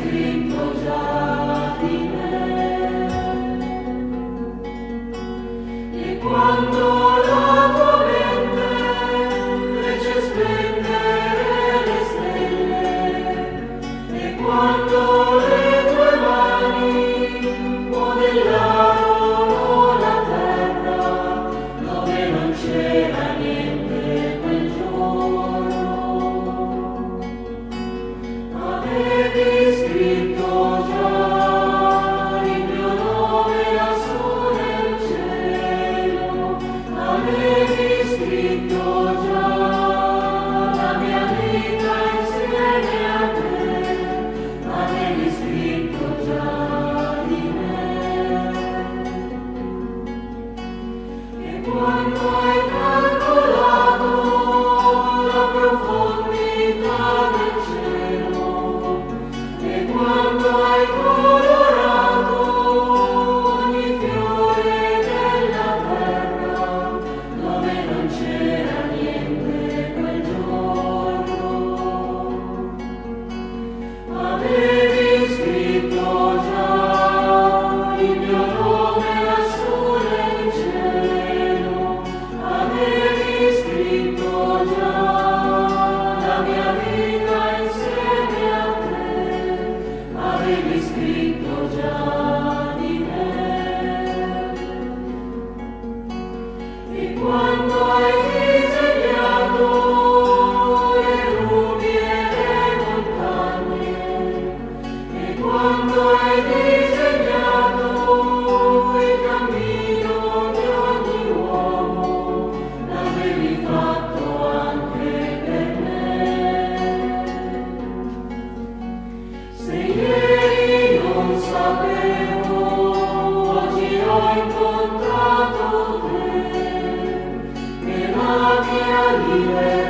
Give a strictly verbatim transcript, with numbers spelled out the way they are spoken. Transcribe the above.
scritto già di me. E quando la tua mente fece splendere le stelle, e quando le tue mani modellarono la terra, dove non c'era niente quel giorno, avevi scritto già il mio nome lassù nel cielo, avevi scritto già la mia vita insieme a te, avevi scritto già di me. E quando hai calcolato la profondità del cielo, e quando hai colorato ogni fiore della terra, dove non c'era niente quel giorno, avevi scritto già il mio nome lassù nel cielo, avevi scritto già la mia vita insieme a te, avevi scritto già di me. E quando hai disegnato le nubi e le montagne, e quando hai disegnato il cammino di ogni uomo, l'avevi fatto anche per me. Se ieri non sapevo, oggi ho incontrato te, e la mia libertà